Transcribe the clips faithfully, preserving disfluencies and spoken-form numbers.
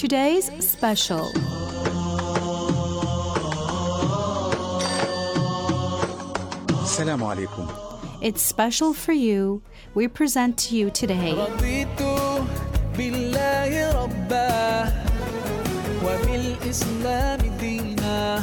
today's special. Assalamu alaikum. It's special for you. We present to you today رضيت بالله ربا وبالإسلام دينا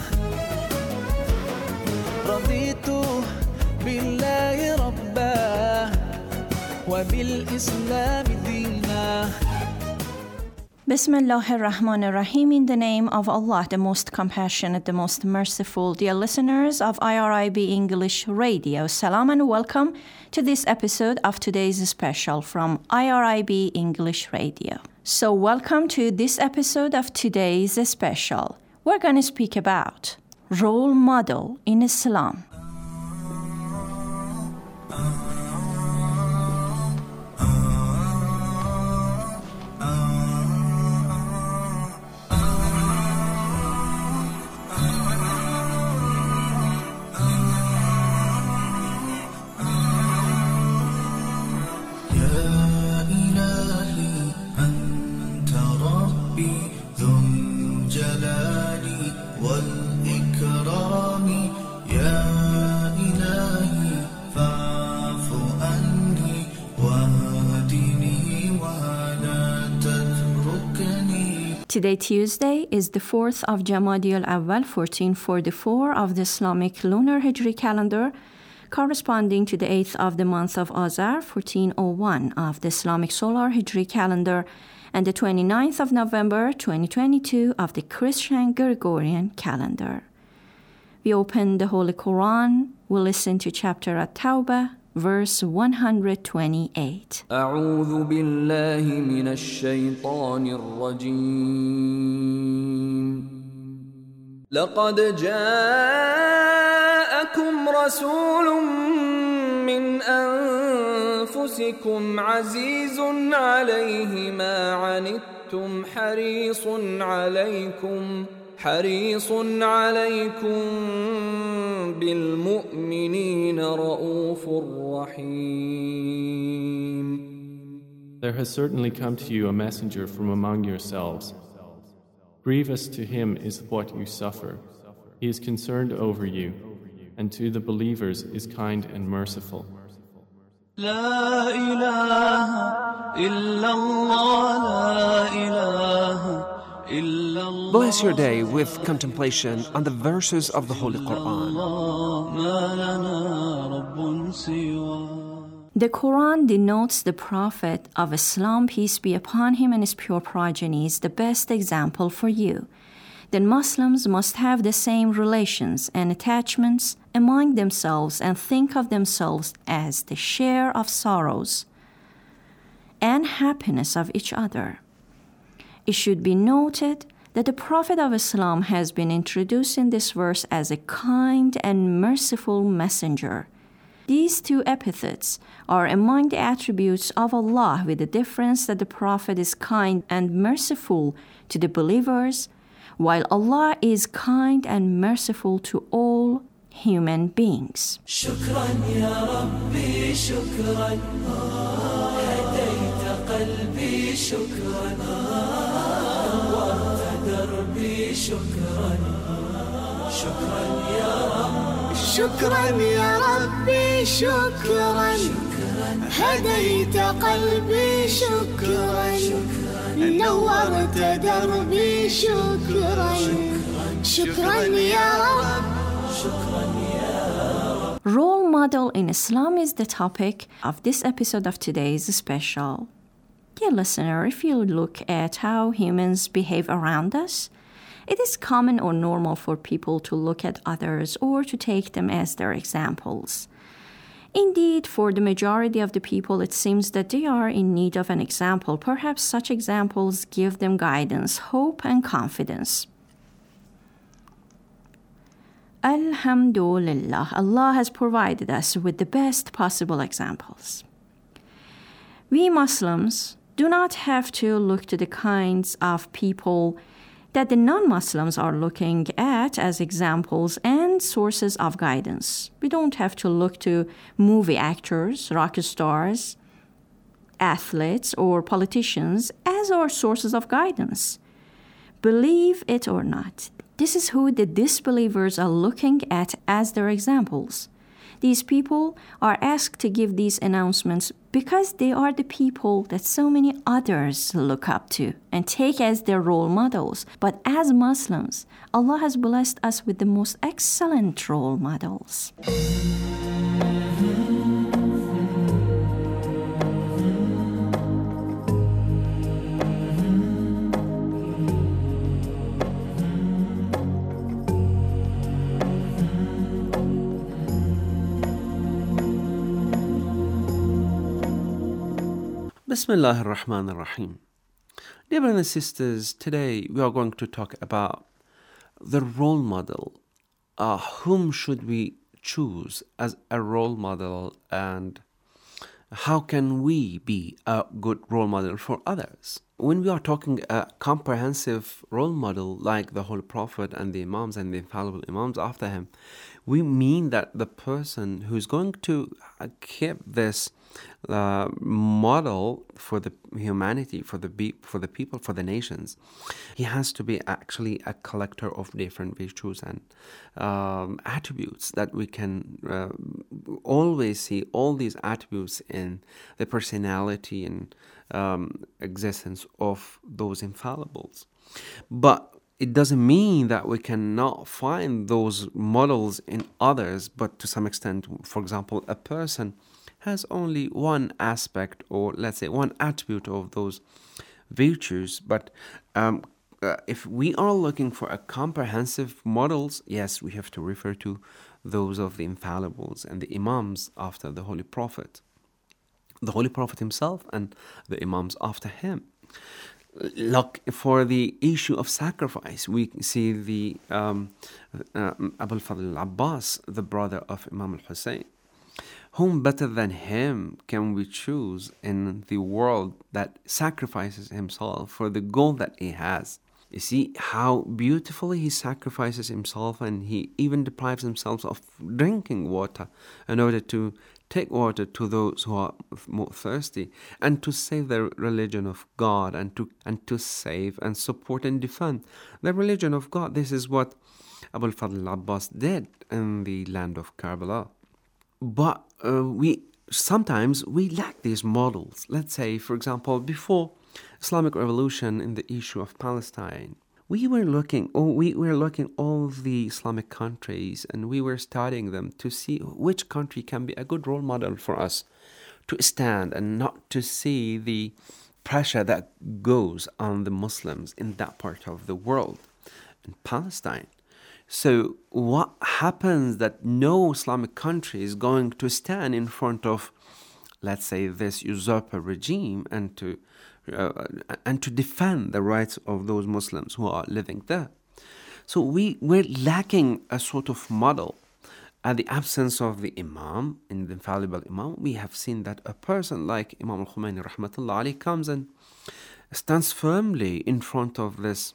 رضيت بالله ربا وبالإسلام دينا Bismillah ar-Rahman ar-Rahim. In the name of Allah, the most compassionate, the most merciful. Dear listeners of I R I B English Radio, salam and welcome to this episode of today's special from I R I B English Radio. So welcome to this episode of today's special. We're going to speak about role model in Islam. Today, Tuesday, is the fourth of Jamadi al-Awwal, fourteen forty-four of the Islamic lunar Hijri calendar, corresponding to the eighth of the month of Azar, fourteen oh one of the Islamic solar Hijri calendar, and the twenty-ninth of November, twenty twenty-two of the Christian Gregorian calendar. We open the Holy Quran, we listen to chapter At-Tawbah, verse one hundred twenty-eight. أعوذ بالله من الشيطان الرجيم لقد جاءكم رسول من أنفسكم عزيز عليه ما عنتم حريص عليكم حريص عليكم بالمؤمنين رؤوف رحيم. There has certainly come to you a messenger from among yourselves. Grievous to him is what you suffer. He is concerned over you, and to the believers is kind and merciful. لا إله إلا الله لا إله Bless your day with contemplation on the verses of the Holy Quran. The Quran denotes the Prophet of Islam, peace be upon him, and his pure progenies, the best example for you. Then Muslims must have the same relations and attachments among themselves and think of themselves as the share of sorrows and happiness of each other. It should be noted that the Prophet of Islam has been introduced in this verse as a kind and merciful messenger. These two epithets are among the attributes of Allah, with the difference that the Prophet is kind and merciful to the believers, while Allah is kind and merciful to all human beings. شكرا يا ربي شكرا هديت قلبي شكرا نورت دربي شكرا شكرا يا رب شكرا يا ربي شكرا هديت قلبي شكرا نورت دربي شكرا شكرا يا رب شكرا يا رب. Role model in Islam is the topic of this episode of today's special. Dear listener, if you look at how humans behave around us, it is common or normal for people to look at others or to take them as their examples. Indeed, for the majority of the people, it seems that they are in need of an example. Perhaps such examples give them guidance, hope, and confidence. Alhamdulillah, Allah has provided us with the best possible examples. We Muslims do not have to look to the kinds of people that the non-Muslims are looking at as examples and sources of guidance. We don't have to look to movie actors, rock stars, athletes, or politicians as our sources of guidance. believe it or not. This is who the disbelievers are looking at as their examples. These people are asked to give these announcements because they are the people that so many others look up to and take as their role models. But as Muslims, Allah has blessed us with the most excellent role models. Bismillah ar-Rahman ar-Rahim. Dear brothers and sisters, today we are going to talk about the role model. Uh, whom should we choose as a role model, and how can we be a good role model for others? When we are talking a comprehensive role model like the Holy Prophet and the Imams and the infallible Imams after him, we mean that the person who's going to keep this uh, model for the humanity, for the be- for the people, for the nations, he has to be actually a collector of different virtues and um, attributes that we can uh, always see all these attributes in the personality and um, existence of those infallibles. But it doesn't mean that we cannot find those models in others, but to some extent, for example, a person has only one aspect, or let's say one attribute of those virtues. But um, uh, if we are looking for a comprehensive models, yes, we have to refer to those of the infallibles and the Imams after the Holy Prophet, the Holy Prophet himself and the Imams after him. Look, for the issue of sacrifice, we see the um, uh, Abu al-Fadl al-Abbas, the brother of Imam al-Hussein. Whom better than him can we choose in the world that sacrifices himself for the goal that he has? You see how beautifully he sacrifices himself, and he even deprives himself of drinking water in order to take water to those who are more thirsty, and to save the religion of God, and to and to save and support and defend the religion of God. This is what Abu al-Fadl al-Abbas did in the land of Karbala. But uh, we sometimes we lack these models. Let's say, for example, before Islamic revolution in the issue of Palestine, we were looking, oh, we were looking all the Islamic countries, and we were studying them to see which country can be a good role model for us to stand, and not to see the pressure that goes on the Muslims in that part of the world, in Palestine. So what happens that no Islamic country is going to stand in front of, let's say, this usurper regime, and to uh, and to defend the rights of those Muslims who are living there. So we we're lacking a sort of model. At the absence of the Imam, in the infallible Imam, we have seen that a person like Imam al-Khomeini rahmatullah alayhi comes and stands firmly in front of this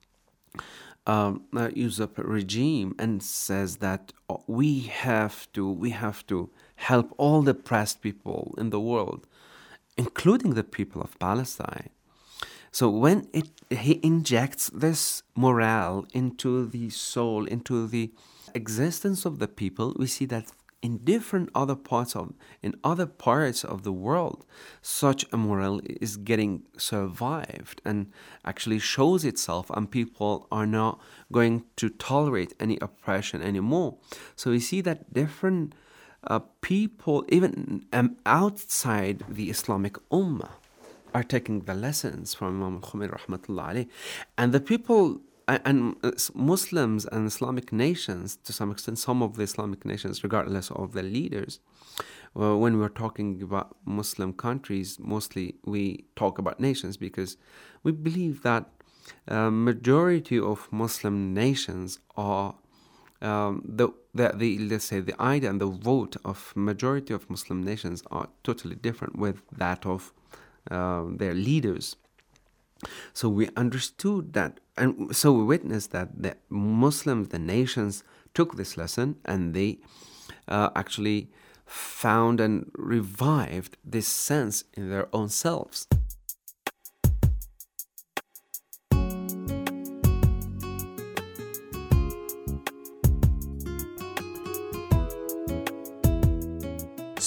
Um, uh, usurper regime and says that oh, we have to we have to help all the oppressed people in the world, including the people of Palestine. So when it he injects this morale into the soul, into the existence of the people, we see that in different other parts of in other parts of the world, such a morale is getting survived and actually shows itself, and people are not going to tolerate any oppression anymore. So we see that different uh, people, even um, outside the Islamic Ummah, are taking the lessons from Imam al-Khomeini rahmatullah alayh, and the people and Muslims and Islamic nations, to some extent, some of the Islamic nations, regardless of the leaders. Well, when we're talking about Muslim countries, mostly we talk about nations, because we believe that uh, majority of Muslim nations are um, the, the the let's say the idea and the vote of majority of Muslim nations are totally different with that of uh, their leaders. So we understood that, and so we witnessed that the Muslims, the nations, took this lesson, and they uh, actually found and revived this sense in their own selves.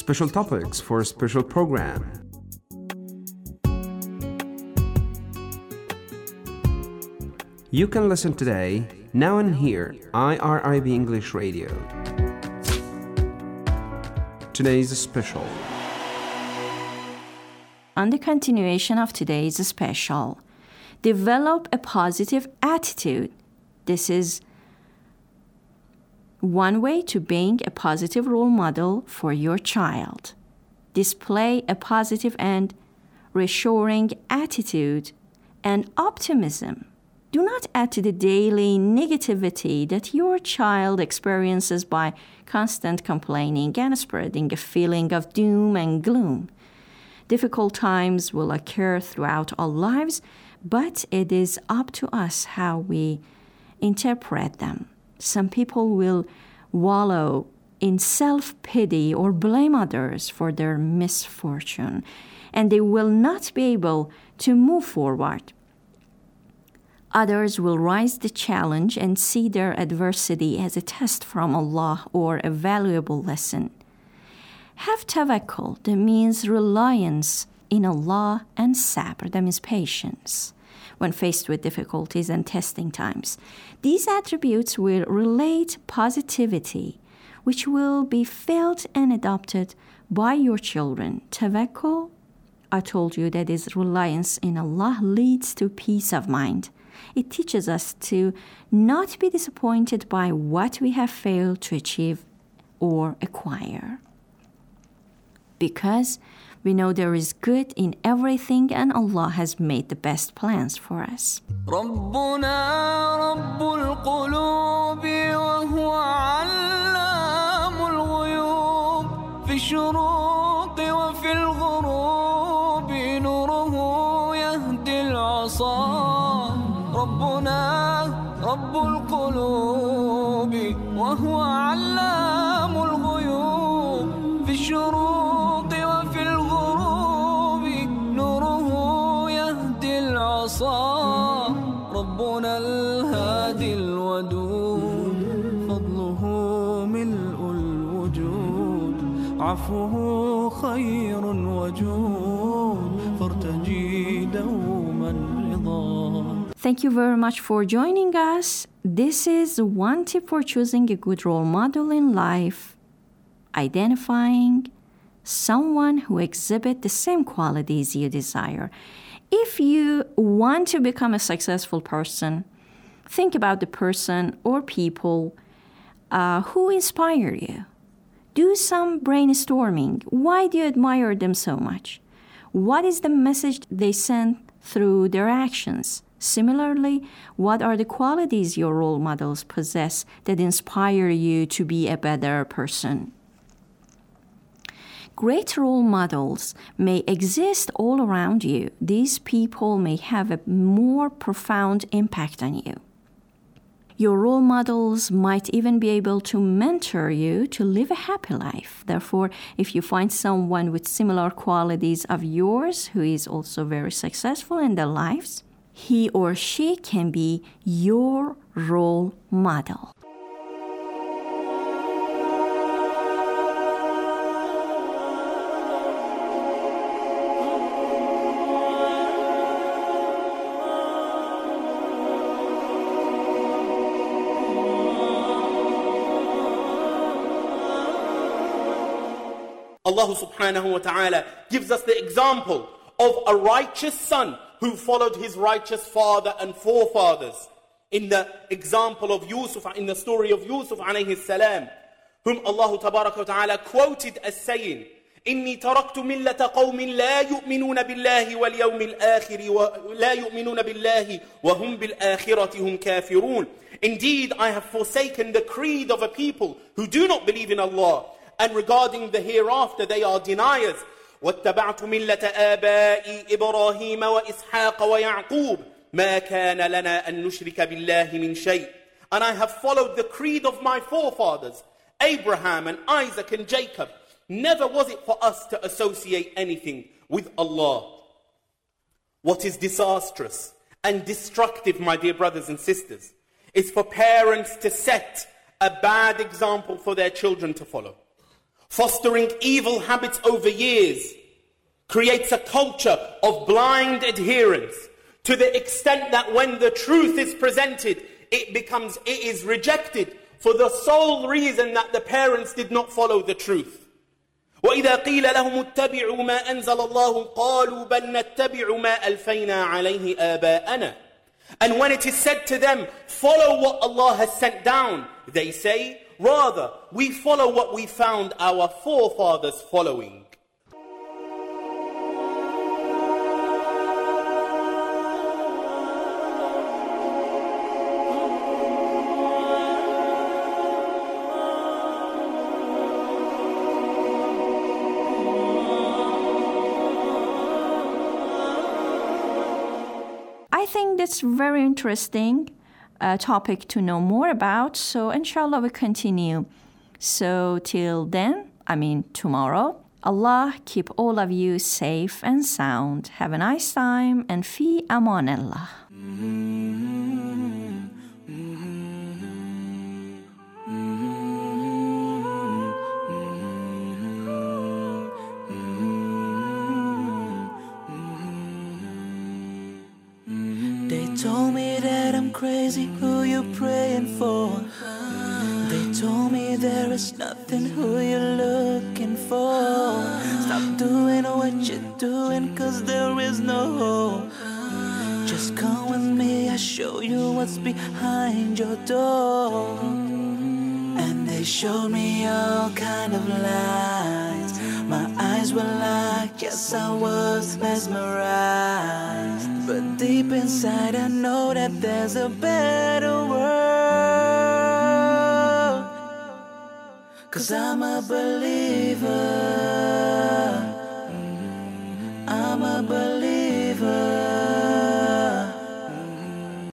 special topics for a special program. You can listen today, now and here, I R I B English Radio. Today's special. On the continuation of today's special, develop a positive attitude. This is one way to being a positive role model for your child. Display a positive and reassuring attitude and optimism. Do not add to the daily negativity that your child experiences by constant complaining and spreading a feeling of doom and gloom. Difficult times will occur throughout our lives, but it is up to us how we interpret them. Some people will wallow in self-pity or blame others for their misfortune, and they will not be able to move forward. Others will rise the challenge and see their adversity as a test from Allah or a valuable lesson. Have tawakkul, that means reliance in Allah, and sabr, that means patience, when faced with difficulties and testing times. These attributes will relate positivity, which will be felt and adopted by your children. Tawakkul, I told you, that is reliance in Allah, leads to peace of mind. It teaches us to not be disappointed by what we have failed to achieve or acquire, because we know there is good in everything and Allah has made the best plans for us. ربنا رب القلوب وهو علام الغيوب في الشروق وفي الغروب نوره يهدي العصا ربنا رب القلوب وهو علام الغيوب في الشروق وفي الغروب نوره يهدي العصا ربنا الهادي الودود فضله ملء الوجود عفوه خير وجود فارتجي دوما رضا. Thank you very much for joining us. This is one tip for choosing a good role model in life: identifying someone who exhibits the same qualities you desire. If you want to become a successful person, think about the person or people uh, who inspire you. Do some brainstorming. Why do you admire them so much? What is the message they send through their actions? Similarly, what are the qualities your role models possess that inspire you to be a better person? Great role models may exist all around you. These people may have a more profound impact on you. Your role models might even be able to mentor you to live a happy life. Therefore, if you find someone with similar qualities of yours who is also very successful in their lives, he or she can be your role model. Allah subhanahu wa ta'ala gives us the example of a righteous son who followed his righteous father and forefathers in the example of Yusuf, in the story of Yusuf alayhi salam, whom Allah tabaraka wa ta'ala quoted as saying, إني تركت ملة قوم لا يؤمنون بالله واليوم الآخر ولا يؤمنون بالله وهم بالآخرة هم كافرون. Indeed, I have forsaken the creed of a people who do not believe in Allah, and regarding the hereafter they are deniers. واتبعت ملة آبائي إبراهيم وإسحاق ويعقوب ما كان لنا أن نشرك بالله من شيء. And I have followed the creed of my forefathers, Abraham and Isaac and Jacob. Never was it for us to associate anything with Allah. What is disastrous and destructive, my dear brothers and sisters, is for parents to set a bad example for their children to follow. fostering evil habits over years, creates a culture of blind adherence to the extent that when the truth is presented, it becomes, it is rejected for the sole reason that the parents did not follow the truth. وَإِذَا قِيلَ لَهُمُ اتَّبِعُوا مَا أَنزَلَ اللَّهُ قَالُوا بَلْ نَتَّبِعُ مَا أَلْفَيْنَا عَلَيْهِ آبَاءَنَا. And when it is said to them, follow what Allah has sent down, they say, rather, we follow what we found our forefathers following. I think that's very interesting uh, topic to know more about. So inshallah we continue. So till then, I mean tomorrow, Allah keep all of you safe and sound. Have a nice time and fi aman Allah. Told me that I'm crazy, who you praying for? They told me there is nothing, who you looking for? Stop doing what you're doing, cause there is no hope. Just come with me, I'll show you what's behind your door. And they showed me all kind of lies. My eyes were locked, yes I was mesmerized. But deep inside I know that there's a better world. Cause I'm a believer.